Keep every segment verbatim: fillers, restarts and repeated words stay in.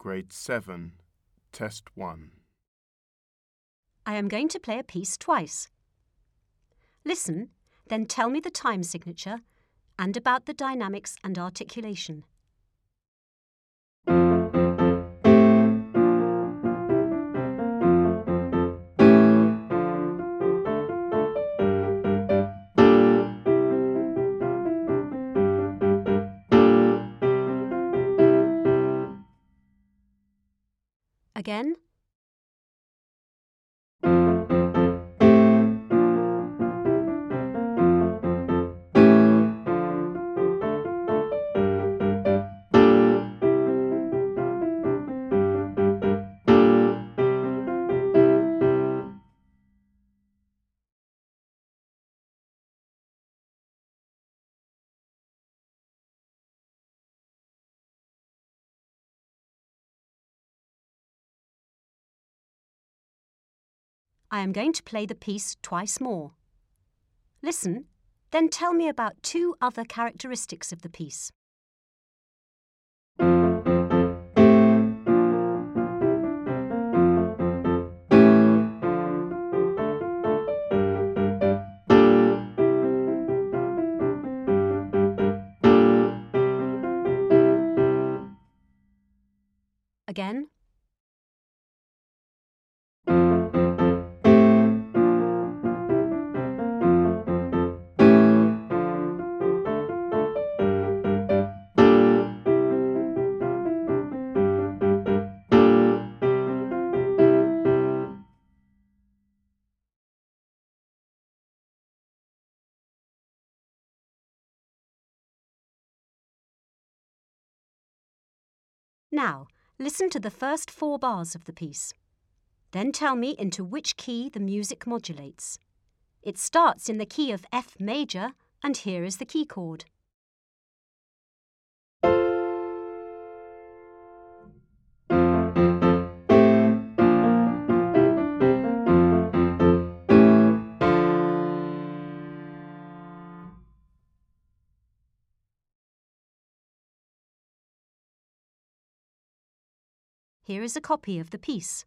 Grade seven, Test one. I am going to play a piece twice. Listen, then tell me the time signature and about the dynamics and articulation. Again. I am going to play the piece twice more. Listen, then tell me about two other characteristics of the piece. Again. Now, listen to the first four bars of the piece. Then tell me into which key the music modulates. It starts in the key of F major, and here is the key chord. Here is a copy of the piece.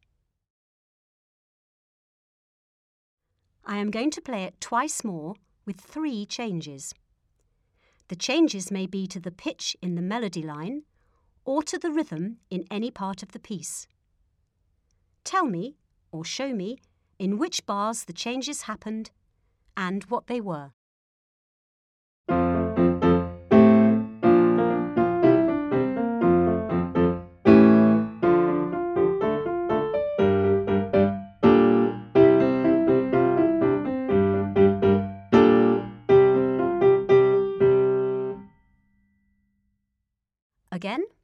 I am going to play it twice more with three changes. The changes may be to the pitch in the melody line or to the rhythm in any part of the piece. Tell me, or show me, in which bars the changes happened and what they were. Again.